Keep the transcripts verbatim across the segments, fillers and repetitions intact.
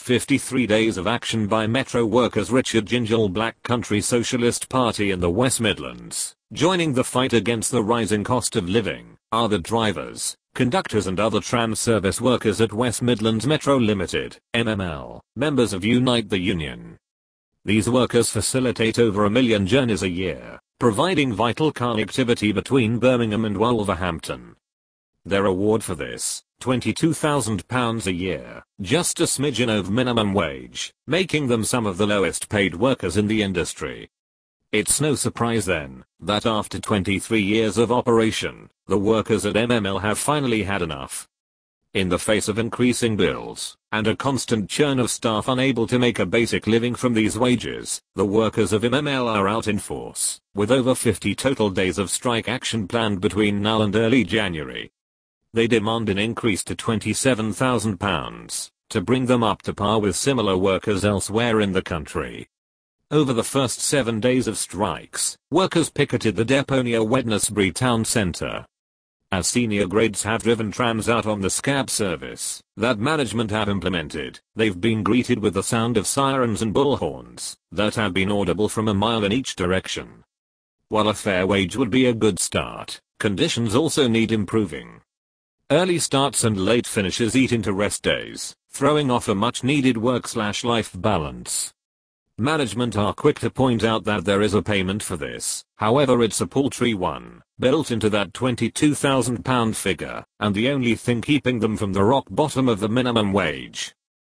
fifty-three days of action by Metro workers. Richard Gingell, Black Country Socialist Party in the West Midlands. Joining the fight against the rising cost of living are the drivers, conductors and other tram service workers at West Midlands Metro Limited, M M L, members of Unite the Union. These workers facilitate over a million journeys a year, providing vital connectivity between Birmingham and Wolverhampton. Their award for this, twenty-two thousand pounds a year, just a smidgen over minimum wage, making them some of the lowest paid workers in the industry. It's no surprise then, that after twenty-three years of operation, the workers at M M L have finally had enough. In the face of increasing bills, and a constant churn of staff unable to make a basic living from these wages, the workers of M M L are out in force, with over fifty total days of strike action planned between now and early January. They demand an increase to twenty-seven thousand pounds, to bring them up to par with similar workers elsewhere in the country. Over the first seven days of strikes, workers picketed the depot near Wednesbury Town Centre. As senior grades have driven trams out on the scab service that management have implemented, they've been greeted with the sound of sirens and bullhorns that have been audible from a mile in each direction. While a fair wage would be a good start, conditions also need improving. Early starts and late finishes eat into rest days, throwing off a much-needed work-slash-life balance. Management are quick to point out that there is a payment for this, however it's a paltry one, built into that twenty-two thousand pound figure, and the only thing keeping them from the rock bottom of the minimum wage.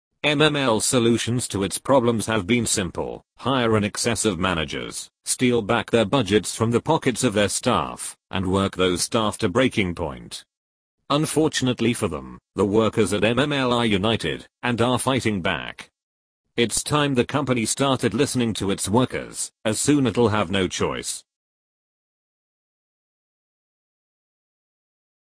M M L's solutions to its problems have been simple: hire an excess of managers, steal back their budgets from the pockets of their staff, and work those staff to breaking point. Unfortunately for them, the workers at M M L are united, and are fighting back. It's time the company started listening to its workers, as soon it'll have no choice.